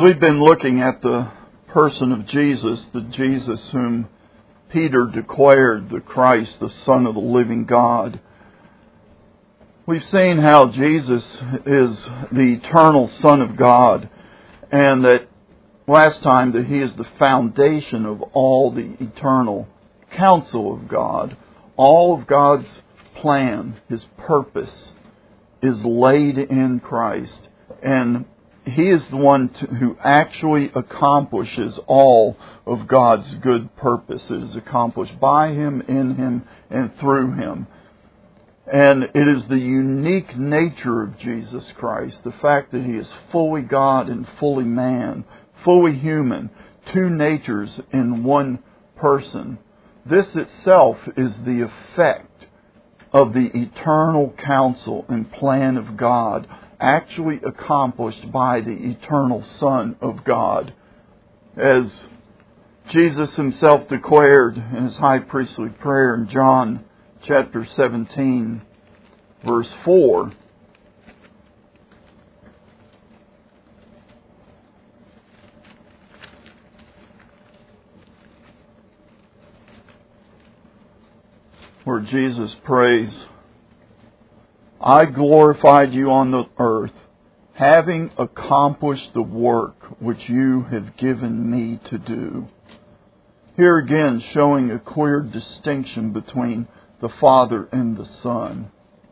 we've been looking at the person of Jesus, the Jesus whom Peter declared the Christ, the Son of the living God, we've seen how Jesus is the eternal Son of God, and that last time that He is the foundation of all the eternal counsel of God. All of God's plan, His purpose, is laid in Christ, and He is the one who actually accomplishes all of God's good purpose. It is accomplished by Him, in Him, and through Him. And it is the unique nature of Jesus Christ, the fact that He is fully God and fully man, fully human, two natures in one person. This itself is the effect of the eternal counsel and plan of God, actually accomplished by the eternal Son of God. As Jesus Himself declared in His high priestly prayer in John chapter 17, verse 4, where Jesus prays, I glorified you on the earth, having accomplished the work which you have given me to do. Here again, showing a clear distinction between the Father and the Son.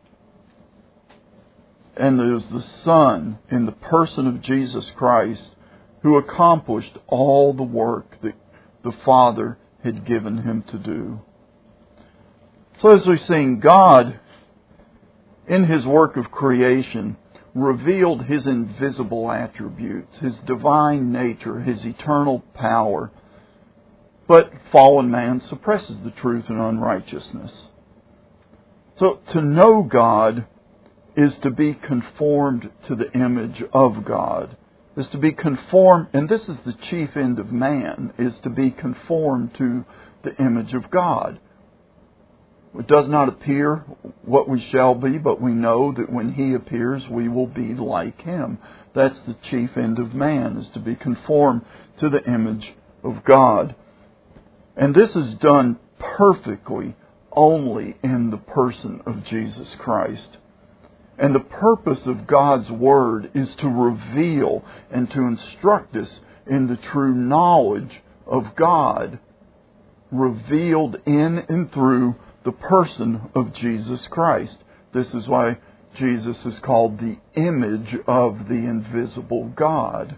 And it is the Son, in the person of Jesus Christ, who accomplished all the work that the Father had given Him to do. So as we've seen, God, in His work of creation, revealed His invisible attributes, His divine nature, His eternal power. But fallen man suppresses the truth in unrighteousness. So to know God is to be conformed to the image of God. Is to be conformed, and this is the chief end of man, is to be conformed to the image of God. It does not appear what we shall be, but we know that when He appears, we will be like Him. That's the chief end of man, is to be conformed to the image of God. And this is done perfectly only in the person of Jesus Christ. And the purpose of God's Word is to reveal and to instruct us in the true knowledge of God, revealed in and through the person of Jesus Christ. This is why Jesus is called the image of the invisible God.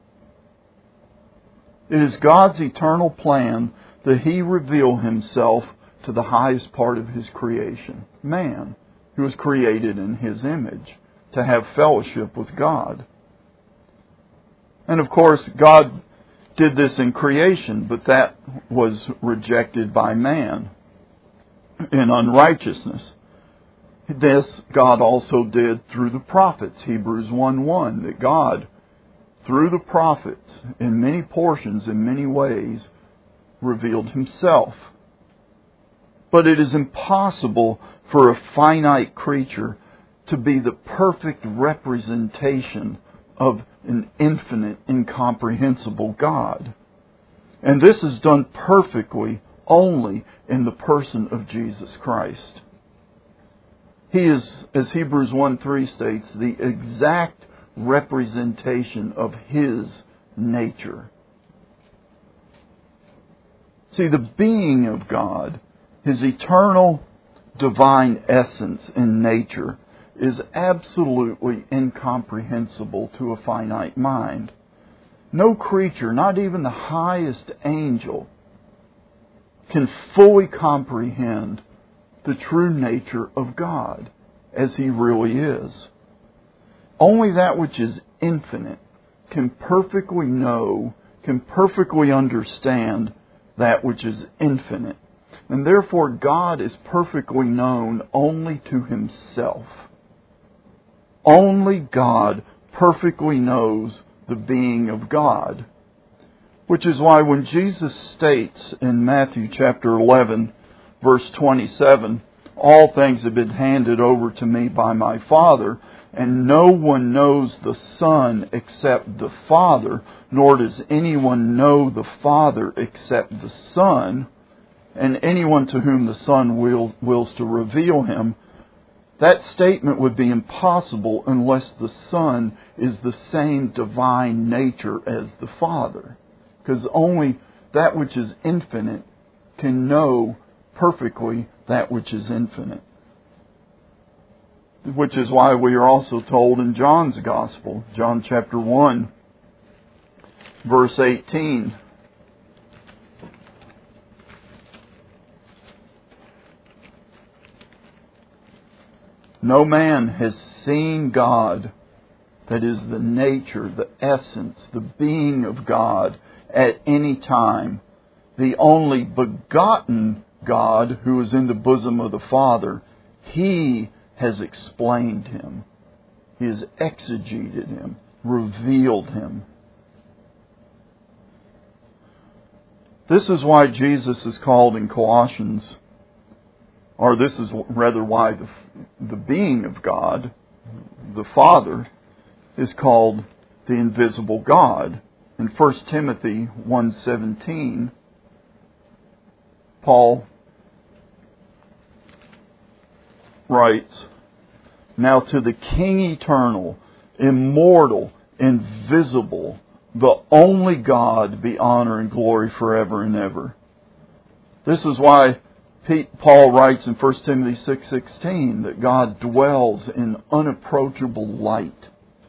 It is God's eternal plan that He reveal Himself to the highest part of His creation, man, who was created in His image, to have fellowship with God. And of course, God did this in creation, but that was rejected by man in unrighteousness. This God also did through the prophets. Hebrews 1:1, that God, through the prophets, in many portions, in many ways, revealed Himself. But it is impossible for a finite creature to be the perfect representation of an infinite, incomprehensible God. And this is done perfectly only in the person of Jesus Christ. He is, as Hebrews 1:3 states, the exact representation of His nature. See, the being of God, His eternal divine essence and nature, is absolutely incomprehensible to a finite mind. No creature, not even the highest angel, can fully comprehend the true nature of God as He really is. Only that which is infinite can perfectly know, can perfectly understand that which is infinite. And therefore God is perfectly known only to Himself. Only God perfectly knows the being of God. Which is why when Jesus states in Matthew chapter 11, verse 27, all things have been handed over to me by my Father, And no one knows the Son except the Father, nor does anyone know the Father except the Son, and anyone to whom the Son wills to reveal Him. That statement would be impossible unless the Son is the same divine nature as the Father. Because only that which is infinite can know perfectly that which is infinite. Which is why we are also told in John's Gospel, John chapter 1, verse 18. No man has seen God, that is the nature, the essence, the being of God, at any time. The only begotten God who is in the bosom of the Father, He has explained Him. He has exegeted Him, revealed Him. This is why Jesus is called in Colossians, or this is rather why the being of God, the Father, is called the invisible God. In 1 Timothy 1:17, Paul writes, "Now to the King eternal, immortal, invisible, the only God, be honor and glory forever and ever." This is why Paul writes in 1 Timothy 6:16 that God dwells in unapproachable light.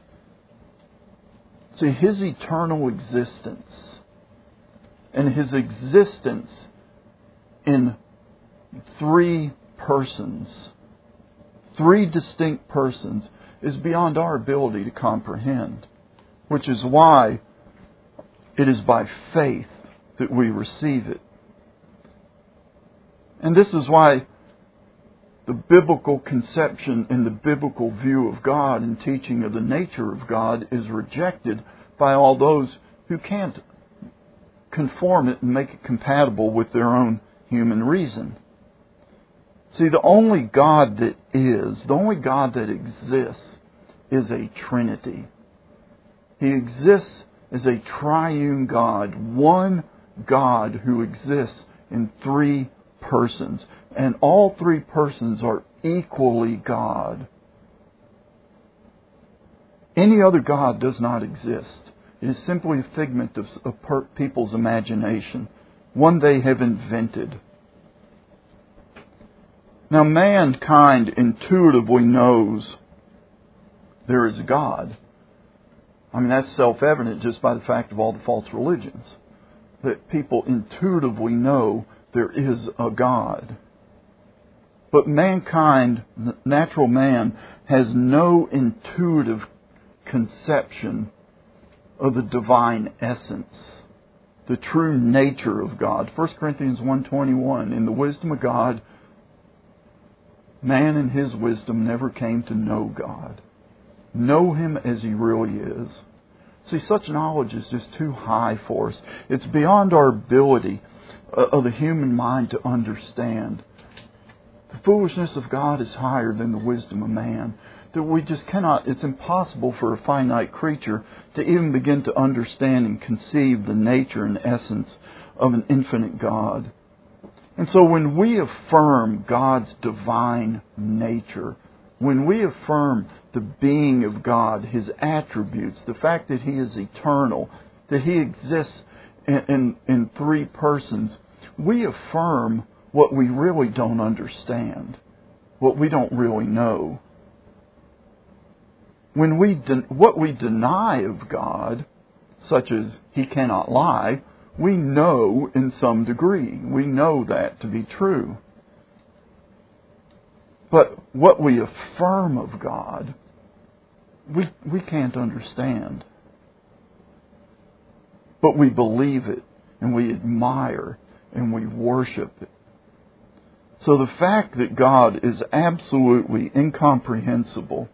See, His eternal existence and His existence in three persons, three distinct persons, is beyond our ability to comprehend. Which is why it is by faith that we receive it. And this is why the biblical conception and the biblical view of God and teaching of the nature of God is rejected by all those who can't conform it and make it compatible with their own human reason. See, the only God that is, the only God that exists, is a Trinity. He exists as a triune God, one God who exists in three persons. And all three persons are equally God. Any other God does not exist. It is simply a figment of people's imagination, one they have invented. Now, mankind intuitively knows there is a God. I mean, that's self-evident just by the fact of all the false religions. That people intuitively know there is a God. But mankind, natural man, has no intuitive conception of the divine essence, the true nature of God. 1 Corinthians 1:21, in the wisdom of God, man in his wisdom never came to know God. Know Him as He really is. See, such knowledge is just too high for us. It's beyond our ability of the human mind to understand. The foolishness of God is higher than the wisdom of man. That we just cannot, it's impossible for a finite creature to even begin to understand and conceive the nature and essence of an infinite God. And so when we affirm God's divine nature, when we affirm the being of God, His attributes, the fact that He is eternal, that He exists in three persons, we affirm what we really don't understand, what we don't really know. When what we deny of God, such as He cannot lie, we know in some degree. We know that to be true. But what we affirm of God, we can't understand. But we believe it, and we admire, and we worship it. So the fact that God is absolutely incomprehensible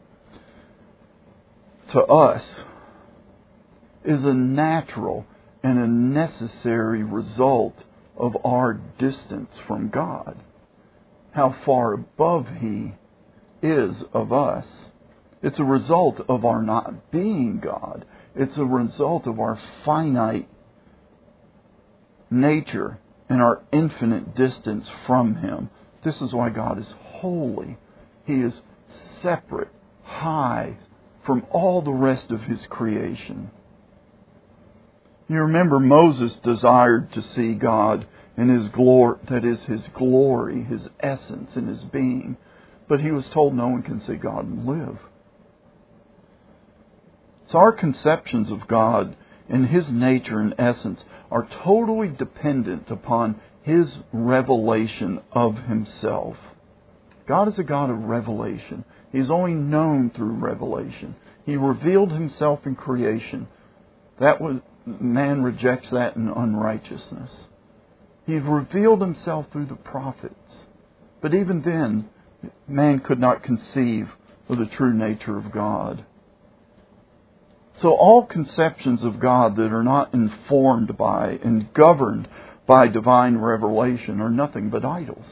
to us is a natural and a necessary result of our distance from God. How far above He is of us, It's a result of our not being God. It's a result of our finite nature and our infinite distance from Him. This is why God is holy. He is separate, high from all the rest of His creation. You remember Moses desired to see God in His glory, that is, His glory, His essence, and His being. But he was told no one can see God and live. So our conceptions of God and His nature and essence are totally dependent upon His revelation of Himself. God is a God of revelation. He's only known through revelation. He revealed Himself in creation. Man rejects that in unrighteousness. He revealed Himself through the prophets. But even then, man could not conceive of the true nature of God. So all conceptions of God that are not informed by and governed by divine revelation are nothing but idols.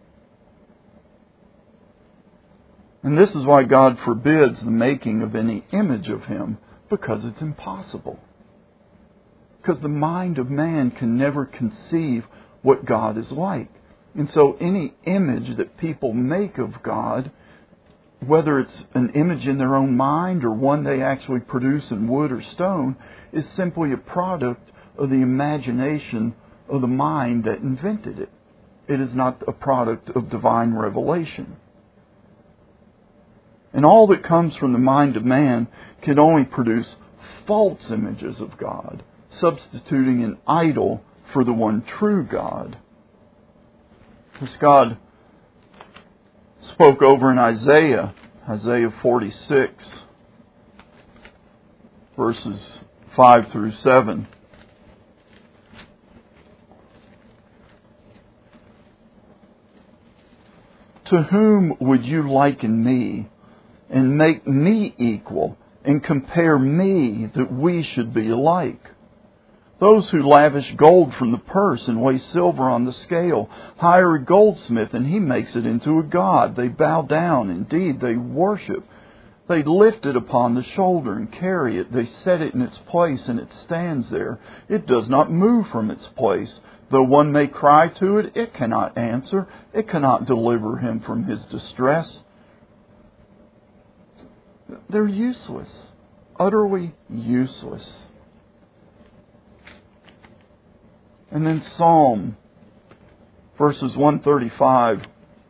And this is why God forbids the making of any image of Him, because it's impossible. Because the mind of man can never conceive what God is like. And so any image that people make of God, whether it's an image in their own mind or one they actually produce in wood or stone, is simply a product of the imagination of the mind that invented it. It is not a product of divine revelation. And all that comes from the mind of man can only produce false images of God, substituting an idol for the one true God. As God spoke over in Isaiah 46, verses 5 through 7. To whom would you liken me, and make me equal, and compare me that we should be alike? Those who lavish gold from the purse and weigh silver on the scale hire a goldsmith, and he makes it into a god. They bow down, indeed they worship. They lift it upon the shoulder and carry it. They set it in its place, and it stands there. It does not move from its place. Though one may cry to it, it cannot answer. It cannot deliver him from his distress. They're useless, utterly useless. And then Psalm, verses 135,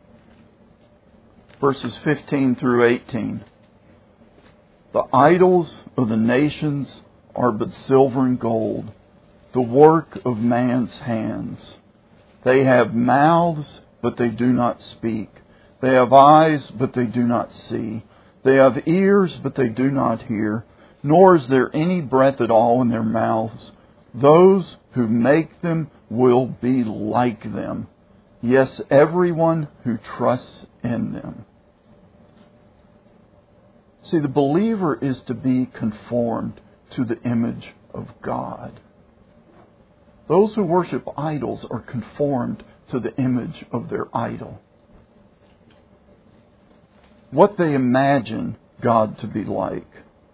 verses 15 through 18. The idols of the nations are but silver and gold, the work of man's hands. They have mouths, but they do not speak. They have eyes, but they do not see. They have ears, but they do not hear. Nor is there any breath at all in their mouths. Those who make them will be like them. Yes, everyone who trusts in them. See, the believer is to be conformed to the image of God. Those who worship idols are conformed to the image of their idol. What they imagine God to be like.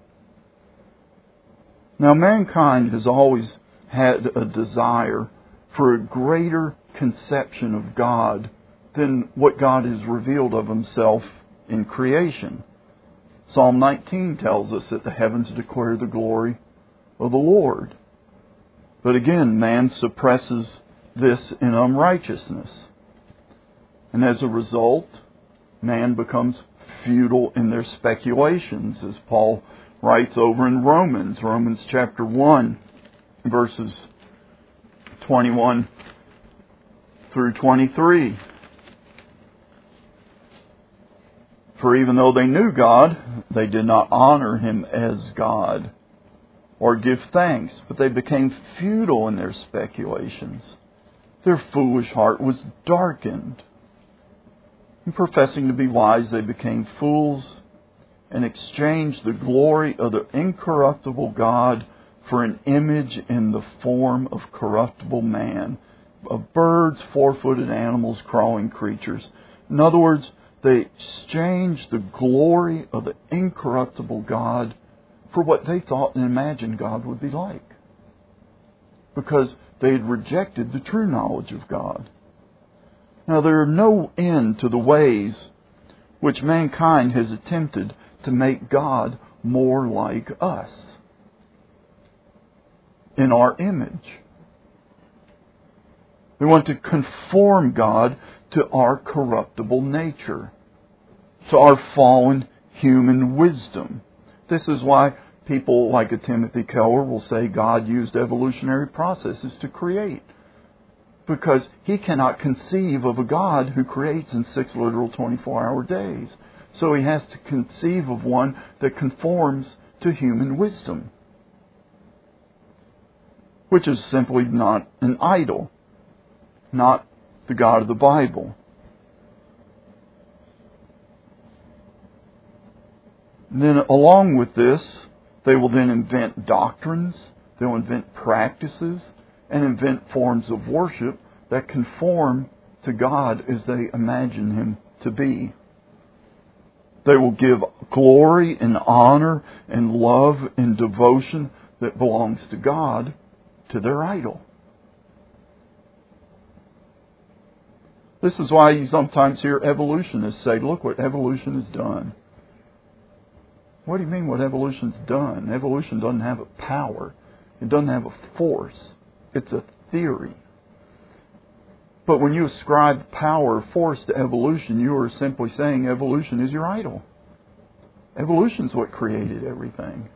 Now, mankind has always had a desire for a greater conception of God than what God has revealed of Himself in creation. Psalm 19 tells us that the heavens declare the glory of the Lord. But again, man suppresses this in unrighteousness. And as a result, man becomes futile in their speculations, as Paul writes over in Romans chapter 1, verses 21 through 23. For even though they knew God, they did not honor Him as God or give thanks, but they became futile in their speculations. Their foolish heart was darkened. And professing to be wise, they became fools and exchanged the glory of the incorruptible God for an image in the form of corruptible man, of birds, four-footed animals, crawling creatures. In other words, They exchanged the glory of the incorruptible God for what they thought and imagined God would be like, because they had rejected the true knowledge of God. Now, there are no end to the ways which mankind has attempted to make God more like us in our image. They want to conform God to our corruptible nature, to our fallen human wisdom. This is why people like a Timothy Keller will say God used evolutionary processes to create, because he cannot conceive of a God who creates in 6 literal 24-hour days. So he has to conceive of one that conforms to human wisdom, which is simply not an idol, not the God of the Bible. And then along with this, they will then invent doctrines, they'll invent practices, and invent forms of worship that conform to God as they imagine Him to be. They will give glory and honor and love and devotion that belongs to God to their idol. This is why you sometimes hear evolutionists say, look what evolution has done. What do you mean what evolution's done? Evolution doesn't have a power. It doesn't have a force. It's a theory. But when you ascribe power or force to evolution, you are simply saying evolution is your idol. Evolution's what created everything.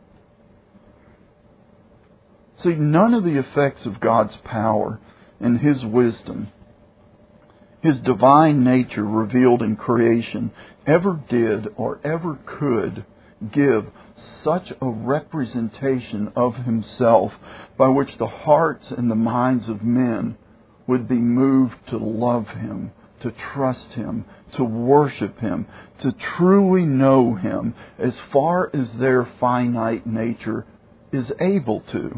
See, none of the effects of God's power and His wisdom, His divine nature revealed in creation, ever did or ever could give such a representation of Himself by which the hearts and the minds of men would be moved to love Him, to trust Him, to worship Him, to truly know Him as far as their finite nature is able to.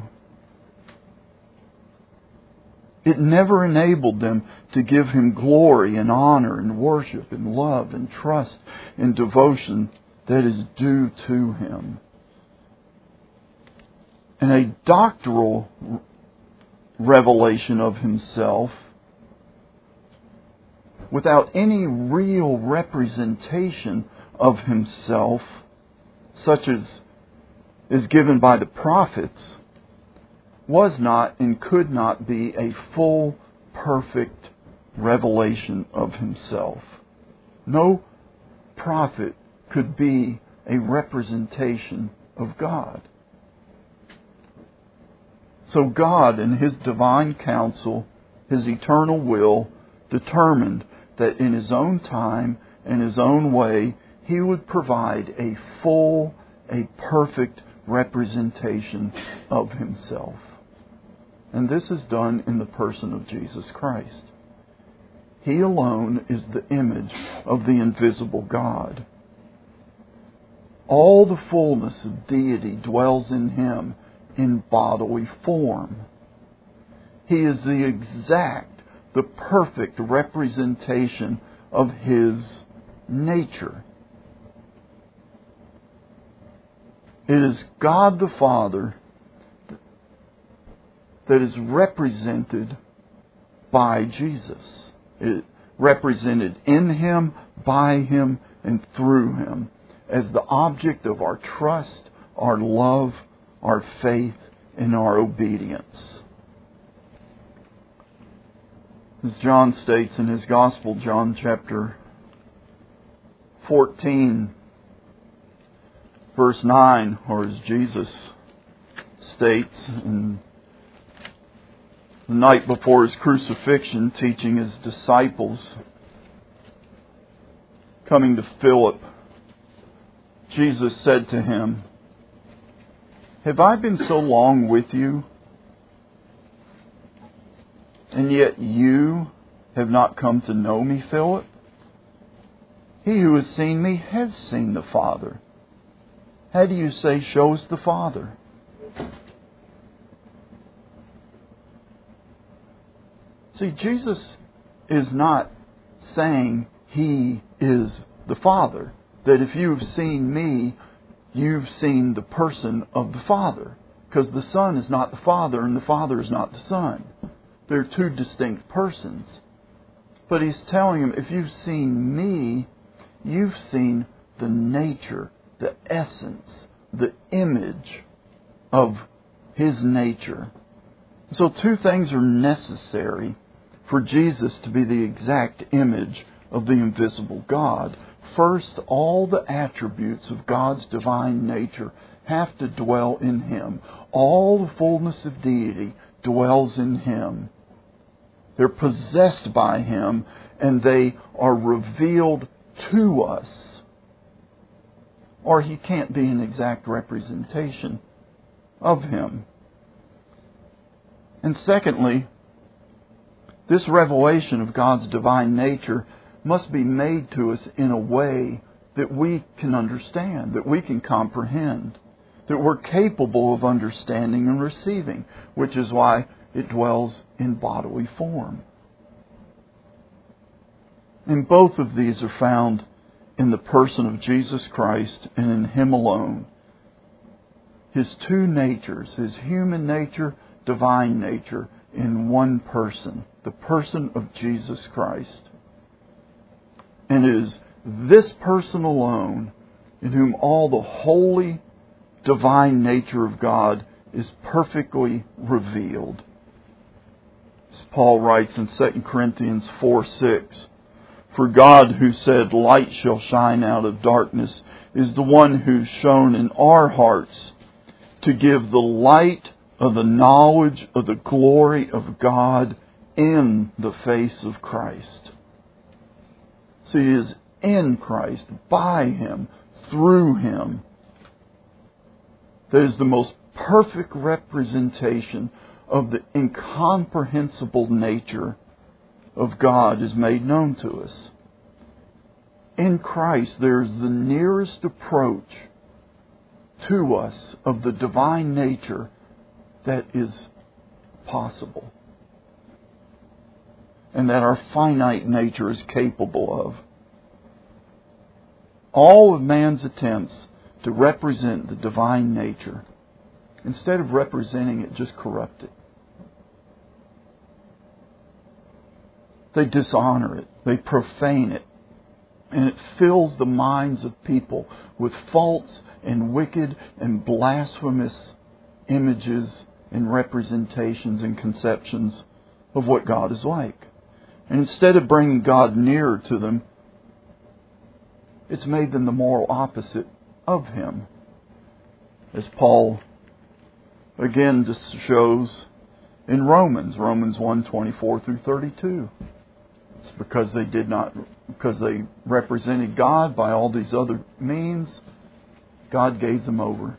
It never enabled them to give Him glory and honor and worship and love and trust and devotion that is due to Him. And a doctrinal revelation of Himself without any real representation of Himself, such as is given by the prophets, was not and could not be a full, perfect revelation of Himself. No prophet could be a representation of God. So God, in His divine counsel, His eternal will, determined that in His own time and His own way, He would provide a full, a perfect representation of Himself. And this is done in the person of Jesus Christ. He alone is the image of the invisible God. All the fullness of deity dwells in Him in bodily form. He is the exact, the perfect representation of His nature. It is God the Father that is represented by Jesus. It represented in Him, by Him, and through Him as the object of our trust, our love, our faith, and our obedience. As John states in his Gospel, John chapter 14, verse 9, or as Jesus states in the night before His crucifixion, teaching His disciples, coming to Philip, Jesus said to him, "Have I been so long with you, and yet you have not come to know me, Philip? He who has seen me has seen the Father. How do you say, 'Show us the Father'?" See, Jesus is not saying He is the Father. That if you've seen me, you've seen the person of the Father. Because the Son is not the Father and the Father is not the Son. They're two distinct persons. But He's telling him, if you've seen me, you've seen the nature, the essence, the image of His nature. So two things are necessary for Jesus to be the exact image of the invisible God. First, all the attributes of God's divine nature have to dwell in Him. All the fullness of deity dwells in Him. They're possessed by Him, and they are revealed to us. Or He can't be an exact representation of Him. And secondly, this revelation of God's divine nature must be made to us in a way that we can understand, that we can comprehend, that we're capable of understanding and receiving, which is why it dwells in bodily form. And both of these are found in the person of Jesus Christ and in Him alone. His two natures, His human nature, divine nature, in one person, the person of Jesus Christ. And it is this person alone in whom all the holy, divine nature of God is perfectly revealed. As Paul writes in 2 Corinthians 4:6, "For God, who said, 'Light shall shine out of darkness,' is the one who shone in our hearts to give the light of the knowledge of the glory of God in the face of Christ." So He is in Christ, by Him, through Him. That is the most perfect representation of the incomprehensible nature of God is made known to us. In Christ, there is the nearest approach to us of the divine nature that is possible, and that our finite nature is capable of. All of man's attempts to represent the divine nature, instead of representing it, just corrupt it. They dishonor it. They profane it. And it fills the minds of people with false and wicked and blasphemous images and representations and conceptions of what God is like. And instead of bringing God nearer to them, it's made them the moral opposite of Him. As Paul again just shows in Romans 1:24 through 32. It's because they represented God by all these other means, God gave them over.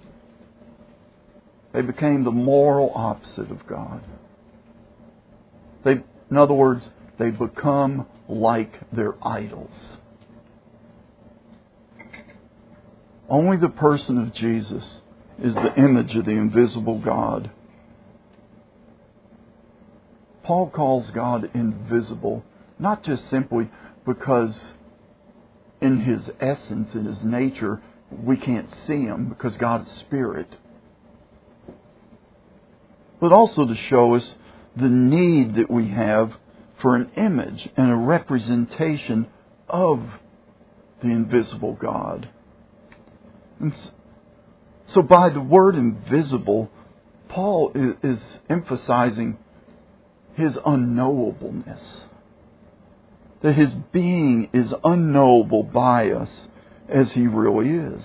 They became the moral opposite of God. In other words, they become like their idols. Only the person of Jesus is the image of the invisible God. Paul calls God invisible, not just simply because in His essence, in His nature, we can't see Him because God's Spirit, but also to show us the need that we have for an image and a representation of the invisible God. And so by the word invisible, Paul is emphasizing His unknowableness. That His being is unknowable by us as He really is.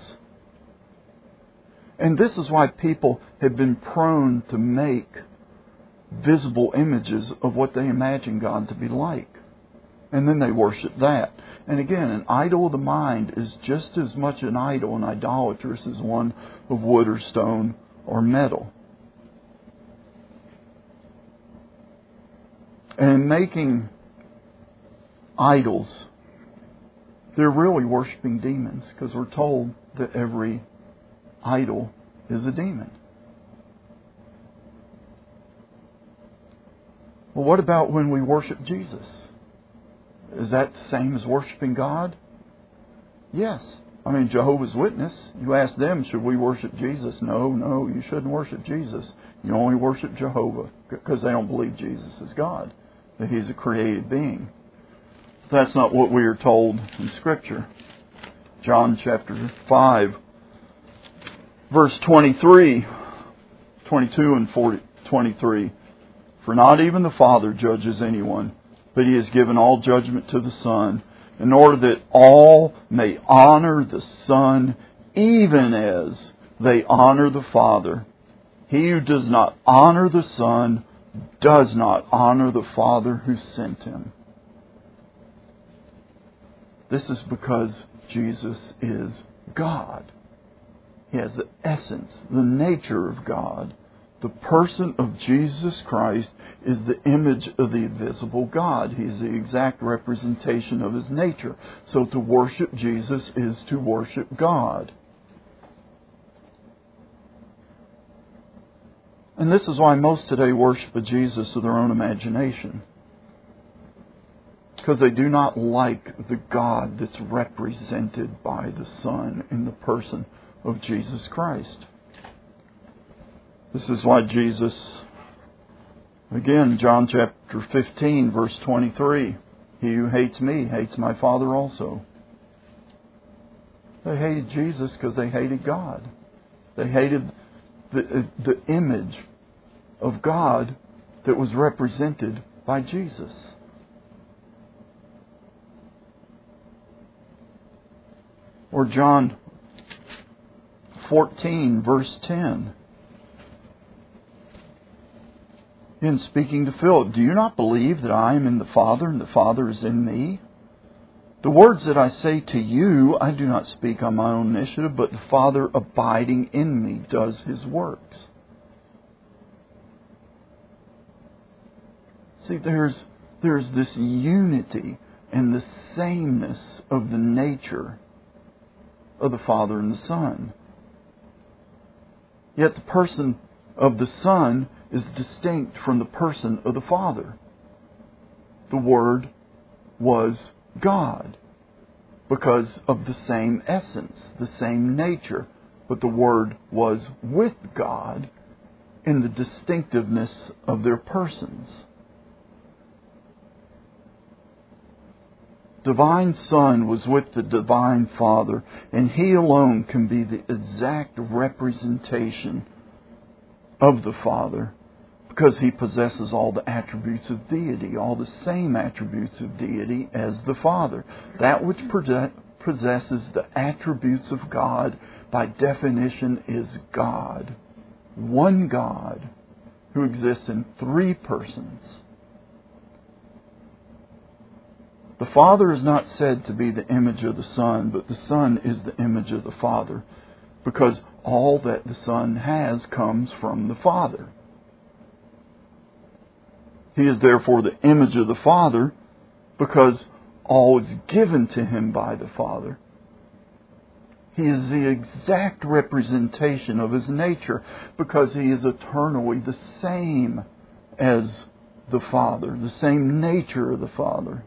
And this is why people have been prone to make visible images of what they imagine God to be like. And then they worship that. And again, an idol of the mind is just as much an idol and idolatrous as one of wood or stone or metal. And in making idols, they're really worshiping demons, because we're told that every idol is a demon. Well, what about when we worship Jesus? Is that the same as worshiping God? Yes. I mean, Jehovah's Witness, you ask them, should we worship Jesus? No, you shouldn't worship Jesus. You only worship Jehovah, because they don't believe Jesus is God, that He's a created being. That's not what we are told in Scripture. John chapter 5, verse 22 and 23. For not even the Father judges anyone, but He has given all judgment to the Son, in order that all may honor the Son, even as they honor the Father. He who does not honor the Son does not honor the Father who sent Him. This is because Jesus is God. He has the essence, the nature of God. The person of Jesus Christ is the image of the invisible God. He is the exact representation of His nature. So to worship Jesus is to worship God. And this is why most today worship a Jesus of their own imagination. Because they do not like the God that's represented by the Son in the person of Jesus Christ. This is why Jesus, again, John chapter 15, verse 23, he who hates me hates my Father also. They hated Jesus because they hated God. They hated the image of God that was represented by Jesus. Or John 14, verse 10. In speaking to Philip, do you not believe that I am in the Father and the Father is in me? The words that I say to you, I do not speak on my own initiative, but the Father abiding in me does His works. See, there's this unity and the sameness of the nature of the Father and the Son. Yet the person of the Son is distinct from the person of the Father. The Word was God because of the same essence, the same nature, but the Word was with God in the distinctiveness of their persons. Divine Son was with the Divine Father, and He alone can be the exact representation of the Father, because He possesses all the attributes of deity, all the same attributes of deity as the Father. That which possesses the attributes of God, by definition, is God. One God who exists in three persons. The Father is not said to be the image of the Son, but the Son is the image of the Father, because all that the Son has comes from the Father. He is therefore the image of the Father, because all is given to Him by the Father. He is the exact representation of His nature, because He is eternally the same as the Father, the same nature of the Father.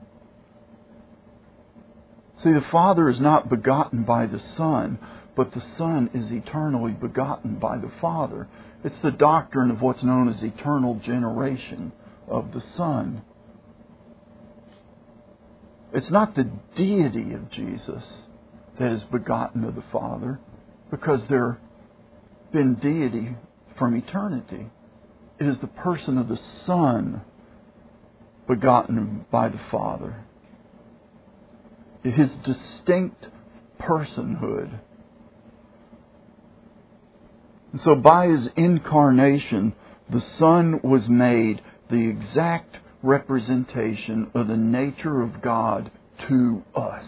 See, the Father is not begotten by the Son, but the Son is eternally begotten by the Father. It's the doctrine of what's known as eternal generation of the Son. It's not the deity of Jesus that is begotten of the Father, because there been deity from eternity. It is the person of the Son begotten by the Father. His distinct personhood. And so by His incarnation, the Son was made the exact representation of the nature of God to us.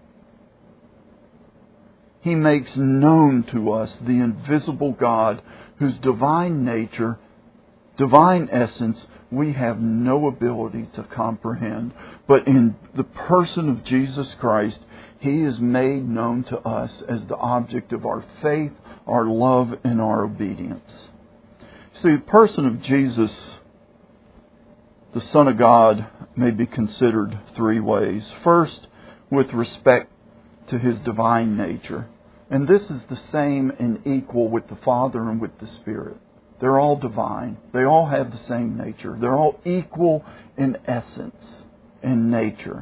He makes known to us the invisible God, whose divine nature, divine essence, we have no ability to comprehend. But in the person of Jesus Christ, He is made known to us as the object of our faith, our love, and our obedience. See, the person of Jesus, the Son of God, may be considered three ways. First, with respect to His divine nature. And this is the same and equal with the Father and with the Spirit. They're all divine. They all have the same nature. They're all equal in essence and nature.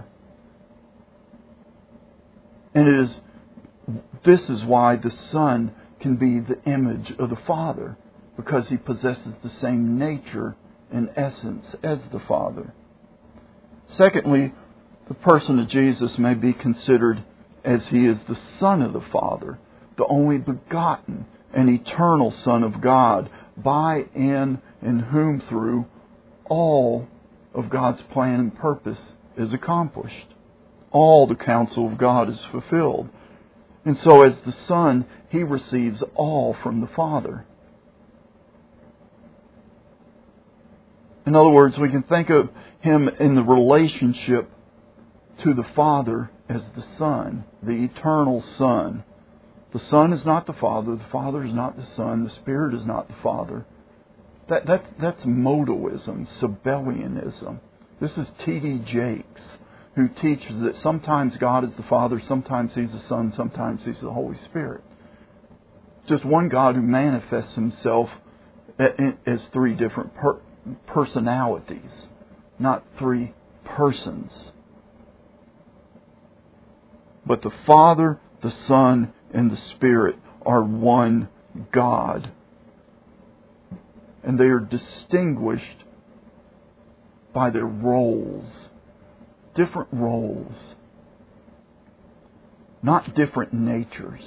And this is why the Son can be the image of the Father, because He possesses the same nature and essence as the Father. Secondly, the person of Jesus may be considered as He is the Son of the Father, the only begotten and eternal Son of God, by and in whom through all of God's plan and purpose is accomplished. All the counsel of God is fulfilled. And so as the Son, He receives all from the Father. In other words, we can think of Him in the relationship to the Father as the Son, the eternal Son. The Son is not the Father is not the Son, the Spirit is not the Father. That's modalism, Sabellianism. This is T.D. Jakes, who teaches that sometimes God is the Father, sometimes He's the Son, sometimes He's the Holy Spirit. Just one God who manifests Himself as three different personalities, not three persons. But the Father, the Son, and the Spirit are one God. And they are distinguished by their roles. Different roles. Not different natures.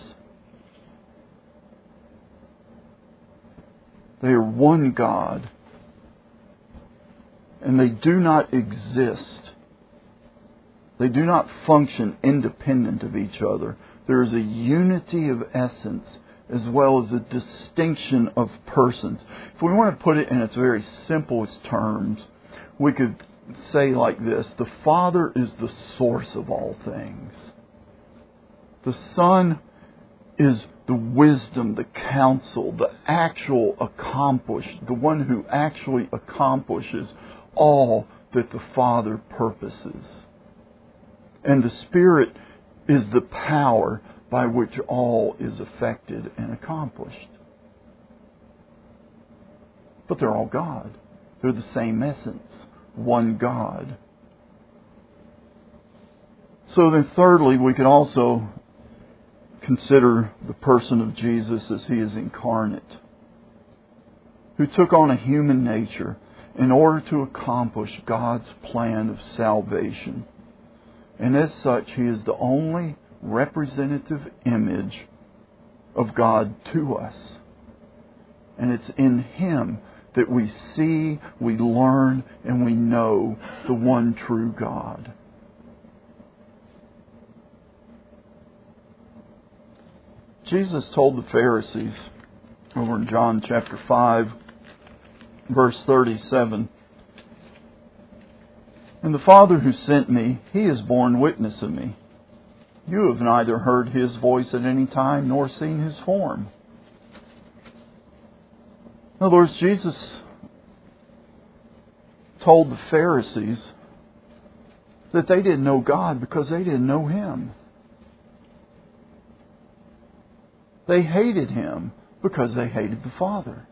They are one God. And they do not exist. They do not function independent of each other. There is a unity of essence as well as a distinction of persons. If we want to put it in its very simplest terms, we could say like this: the Father is the source of all things. The Son is the wisdom, the counsel, the actual accomplished, the one who actually accomplishes all that the Father purposes. And the Spirit is the power by which all is effected and accomplished. But they're all God. They're the same essence. One God. So then thirdly, we could also consider the person of Jesus as He is incarnate, who took on a human nature in order to accomplish God's plan of salvation. And as such, He is the only representative image of God to us. And it's in Him that we see, we learn, and we know the one true God. Jesus told the Pharisees over in John chapter 5, verse 37, "And the Father who sent me, He has borne witness of me. You have neither heard His voice at any time nor seen His form." In other words, Jesus told the Pharisees that they didn't know God because they didn't know Him. They hated Him because they hated the Father.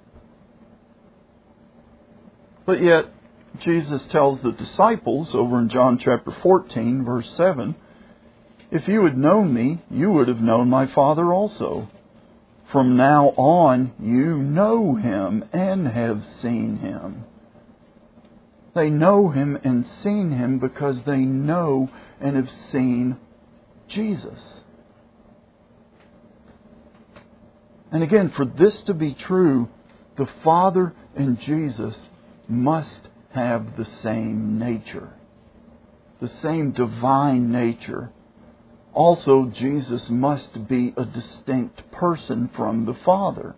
But yet, Jesus tells the disciples over in John chapter 14, verse 7, "If you had known me, you would have known my Father also. From now on, you know Him and have seen Him." They know Him and seen Him because they know and have seen Jesus. And again, for this to be true, the Father and Jesus must have the same nature, the same divine nature. Also, Jesus must be a distinct person from the Father.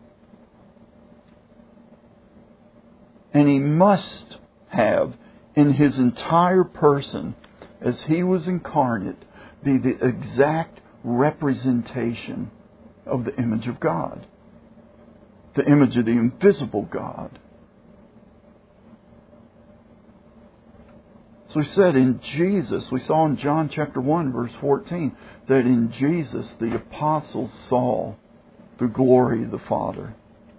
And He must have, in His entire person, as He was incarnate, be the exact representation of the image of God, the image of the invisible God. So he said in Jesus, we saw in John chapter 1 verse 14, that in Jesus the apostles saw the glory of the Father.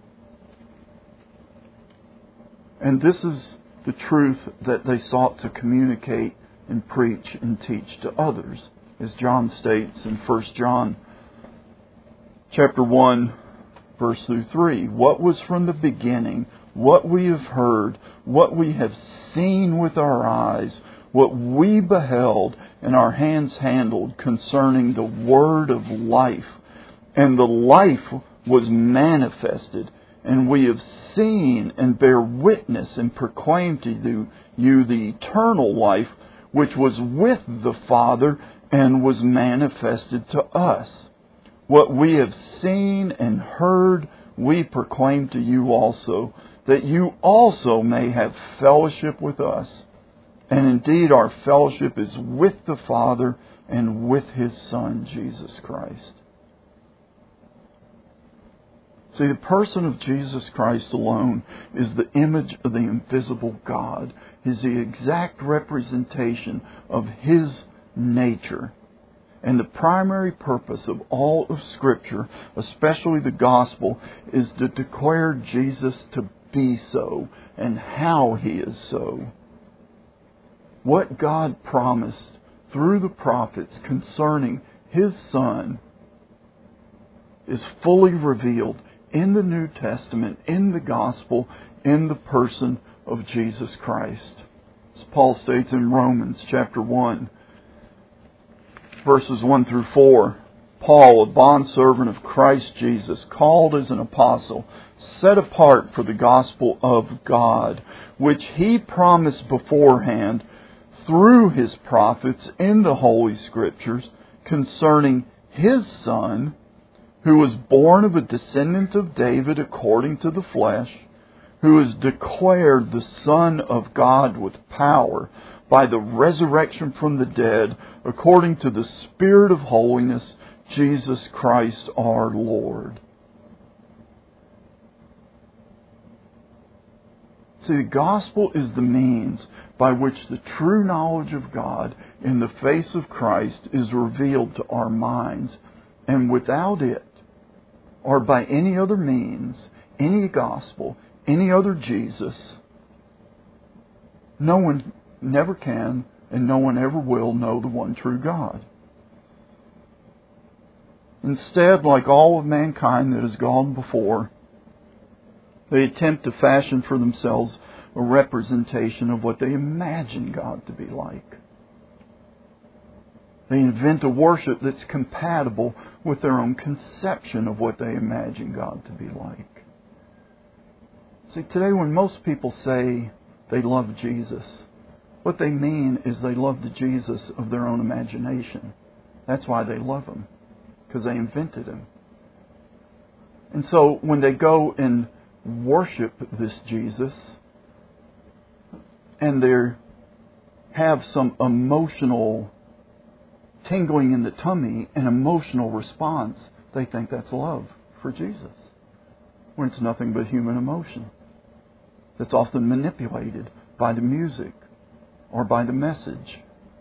And this is the truth that they sought to communicate and preach and teach to others. As John states in 1 John chapter 1 verse 3, what was from the beginning, what we have heard, what we have seen with our eyes, what we beheld and our hands handled concerning the word of life. And the life was manifested, and we have seen and bear witness and proclaim to you the eternal life which was with the Father and was manifested to us. What we have seen and heard, we proclaim to you also, that you also may have fellowship with us. And indeed our fellowship is with the Father and with His Son, Jesus Christ. See, the person of Jesus Christ alone is the image of the invisible God. Is the exact representation of His nature. And the primary purpose of all of Scripture, especially the Gospel, is to declare Jesus to be so and how He is so. What God promised through the prophets concerning His Son is fully revealed in the New Testament, in the Gospel, in the person of Jesus Christ. As Paul states in Romans chapter 1, verses 1 through 4, Paul, a bondservant of Christ Jesus, called as an apostle, set apart for the gospel of God, which He promised beforehand through His prophets in the Holy Scriptures concerning His Son, who was born of a descendant of David according to the flesh, who is declared the Son of God with power by the resurrection from the dead, according to the Spirit of holiness, Jesus Christ our Lord. See, the gospel is the means by which the true knowledge of God in the face of Christ is revealed to our minds. And without it, or by any other means, any gospel, any other Jesus, no one never can and no one ever will know the one true God. Instead, like all of mankind that has gone before, they attempt to fashion for themselves a representation of what they imagine God to be like. They invent a worship that's compatible with their own conception of what they imagine God to be like. See, today when most people say they love Jesus, what they mean is they love the Jesus of their own imagination. That's why they love Him, because they invented Him. And so when they go and worship this Jesus, and they have some emotional tingling in the tummy, an emotional response, they think that's love for Jesus, when it's nothing but human emotion that's often manipulated by the music or by the message.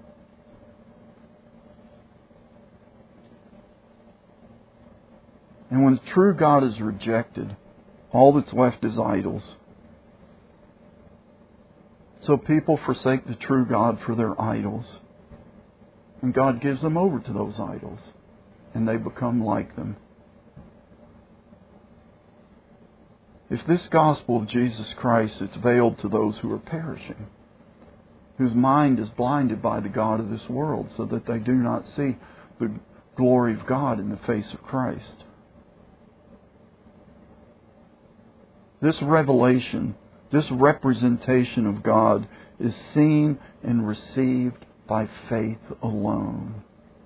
And when the true God is rejected, all that's left is idols. So people forsake the true God for their idols. And God gives them over to those idols. And they become like them. If this gospel of Jesus Christ is veiled to those who are perishing, whose mind is blinded by the God of this world, so that they do not see the glory of God in the face of Christ. This revelation, this representation of God is seen and received by faith alone.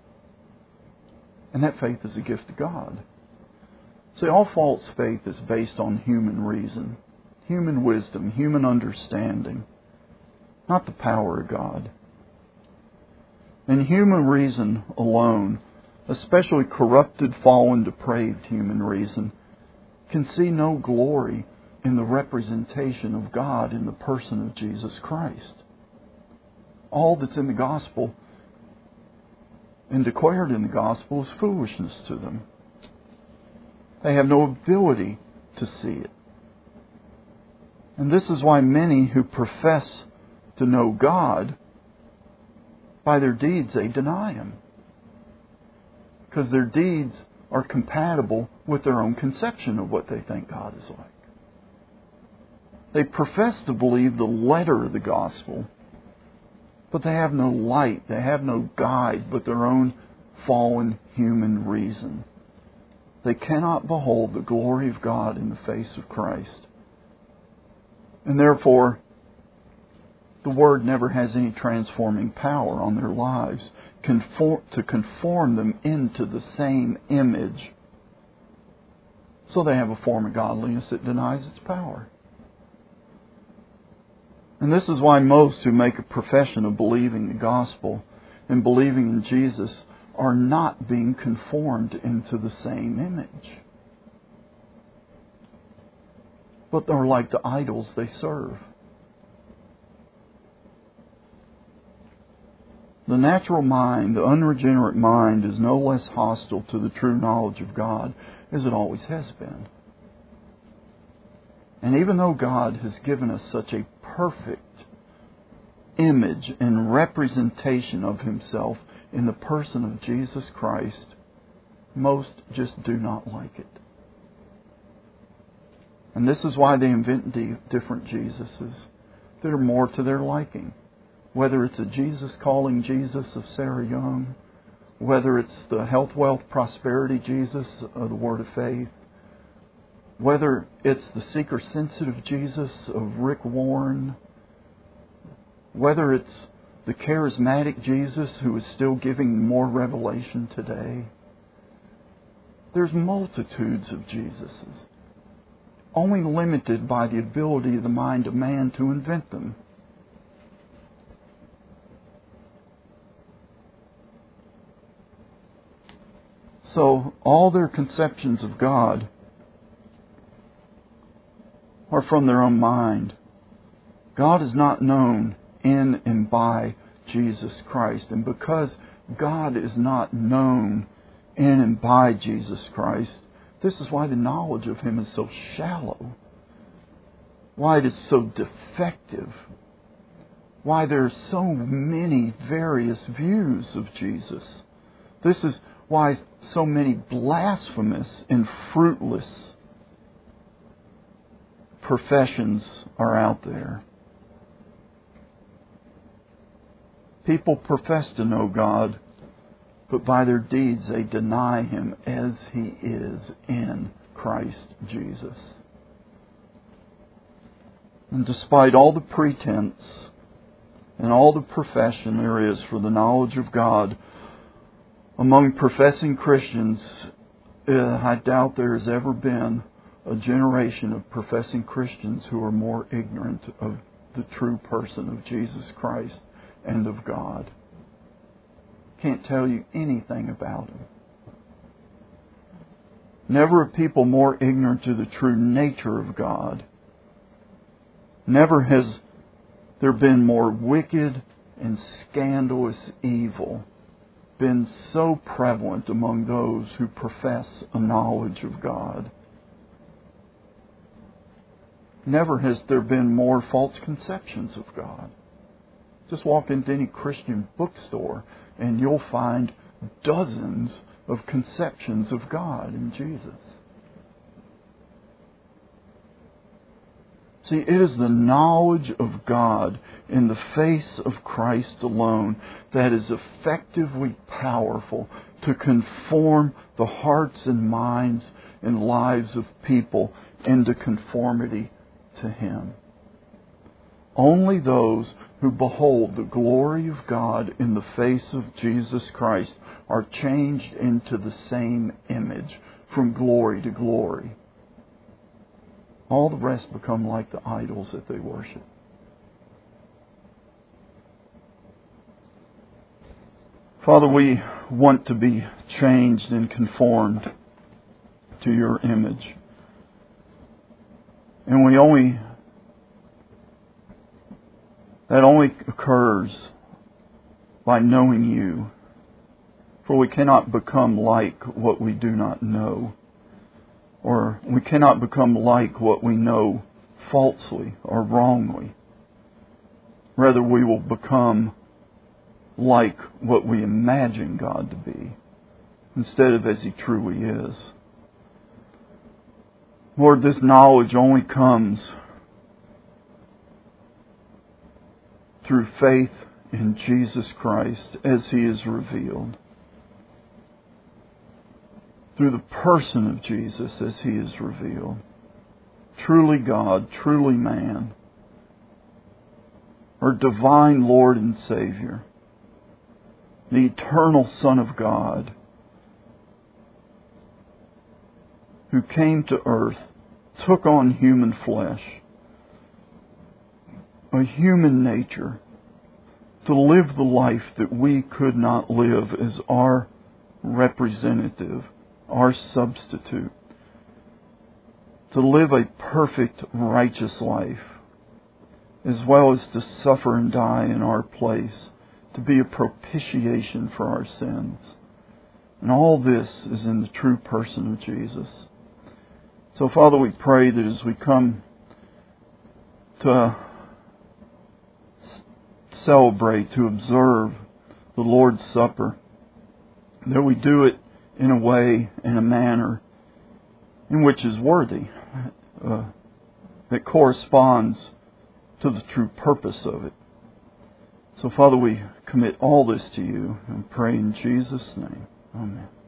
And that faith is a gift of God. See, all false faith is based on human reason, human wisdom, human understanding, not the power of God. And human reason alone, especially corrupted, fallen, depraved human reason, can see no glory in the representation of God in the person of Jesus Christ. all that's in the gospel and declared in the gospel is foolishness to them. They have no ability to see it. And this is why many who profess to know God, by their deeds they deny Him. Because their deeds are compatible with their own conception of what they think God is like. They profess to believe the letter of the gospel, but they have no light, they have no guide but their own fallen human reason. They cannot behold the glory of God in the face of Christ. And therefore, the Word never has any transforming power on their lives to conform them into the same image. So they have a form of godliness that denies its power. And this is why most who make a profession of believing the gospel and believing in Jesus are not being conformed into the same image, but they're like the idols they serve. The natural mind, the unregenerate mind, is no less hostile to the true knowledge of God as it always has been. And even though God has given us such a perfect image and representation of Himself in the person of Jesus Christ, most just do not like it. And this is why they invent different Jesuses that are more to their liking. Whether it's a Jesus calling Jesus of Sarah Young, whether it's the health, wealth, prosperity Jesus of the Word of Faith, whether it's the seeker-sensitive Jesus of Rick Warren, whether it's the charismatic Jesus who is still giving more revelation today. There's multitudes of Jesuses, only limited by the ability of the mind of man to invent them. So all their conceptions of God are from their own mind. God is not known in and by Jesus Christ. And because God is not known in and by Jesus Christ, this is why the knowledge of Him is so shallow. Why it is so defective. Why there are so many various views of Jesus. This is why so many blasphemous and fruitless professions are out there. People profess to know God, but by their deeds they deny Him as He is in Christ Jesus. And despite all the pretense and all the profession there is for the knowledge of God among professing Christians, I doubt there has ever been a generation of professing Christians who are more ignorant of the true person of Jesus Christ and of God. Can't tell you anything about Him. Never are people more ignorant to the true nature of God. Never has there been more wicked and scandalous evil been so prevalent among those who profess a knowledge of God. Never has there been more false conceptions of God. Just walk into any Christian bookstore and you'll find dozens of conceptions of God in Jesus. See, it is the knowledge of God in the face of Christ alone that is effectively powerful to conform the hearts and minds and lives of people into conformity to Him. Only those who behold the glory of God in the face of Jesus Christ are changed into the same image from glory to glory. All the rest become like the idols that they worship. Father, we want to be changed and conformed to Your image. And that only occurs by knowing You. For we cannot become like what we do not know, or we cannot become like what we know falsely or wrongly. Rather, we will become like what we imagine God to be, instead of as He truly is. Lord, this knowledge only comes through faith in Jesus Christ as He is revealed. Through the person of Jesus as He is revealed. Truly God, truly man. Our divine Lord and Savior. The eternal Son of God, who came to earth, took on human flesh, a human nature, to live the life that we could not live as our representative, our substitute, to live a perfect, righteous life, as well as to suffer and die in our place, to be a propitiation for our sins. And all this is in the true person of Jesus. So, Father, we pray that as we come to celebrate, to observe the Lord's Supper, that we do it in a way, in a manner, in which is worthy, that corresponds to the true purpose of it. So, Father, we commit all this to You and pray in Jesus' name. Amen.